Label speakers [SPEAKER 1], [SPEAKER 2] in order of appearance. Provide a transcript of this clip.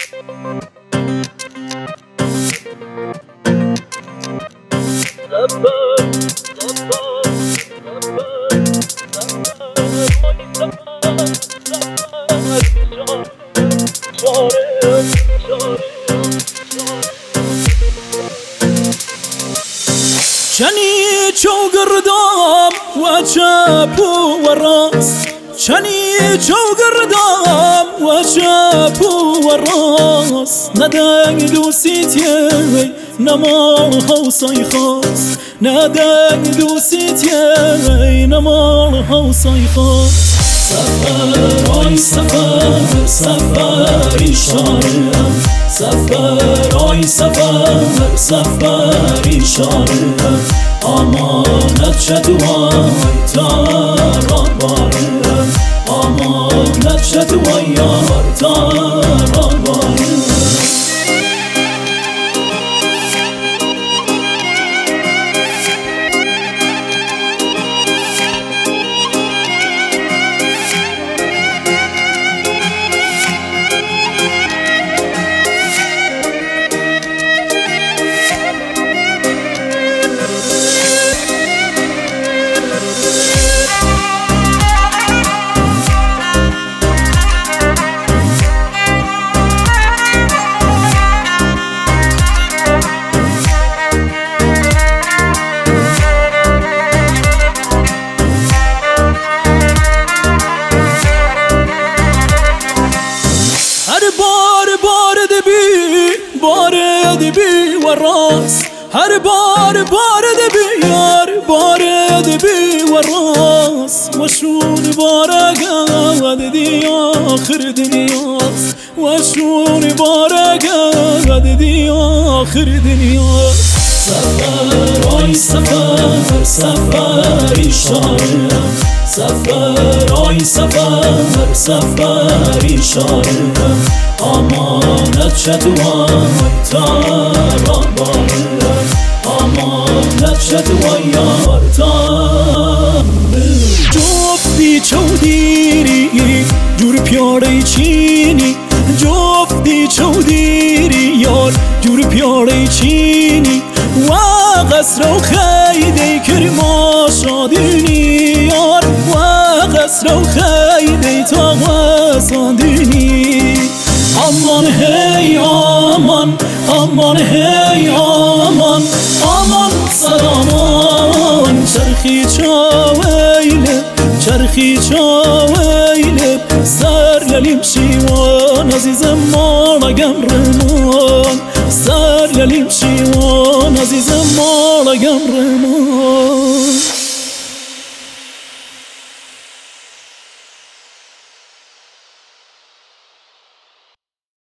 [SPEAKER 1] چنی چوگردام و چپ و راست، چنی چوگردام و چپ و راست، ندنگ دوسیتیه نمال حوصای خواست، ندنگ دوسیتیه نمال حوصای خواست. سفر آی سفر سفری شارم، سفر آی سفر سفری شارم، امانت شدوای تاران بارم، امانت شدوای یار تاران بارم. بی و راست، هر بار بی یار بارد بی و راست، و شون بارگاد دی آخر دنیاست، و شون بارگاد دی آخر دنیاست. سفر آی سفر سفری شارم، سفر آی سفر سفری شارم، امانت شدوای تاران بارم، امانت شدوای یار تاران. جفتی چودیری جور پیاره چینی، جفتی چودیری یار جور پیاره چینی، و قصر و خیده کرما شادینی یار، و قصر و خیده تا واساندینی. امان هی امان، امان هی امان، امان سلامان. چرخی چاویله، چرخی چاویله، سر للیم شیوان عزیزم مالا گمرمان، سر للیم شیوان عزیزم مالا گمرمان.